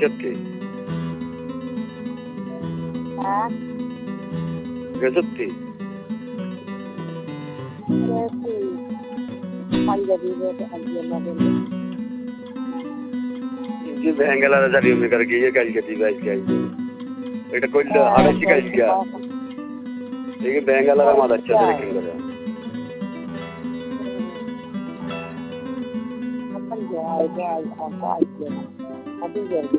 গেছতি হ্যাঁ গেছতি যে ব্যাঙ্গালার জারি উনি করে গিয়ে কালকে দিবে আজকে আইবে এটা কইলে হারাইছি কালকে এই ব্যাঙ্গালার মাদাচ্ছে দেখেন করে Apa dia? Dia apa? Dia apa?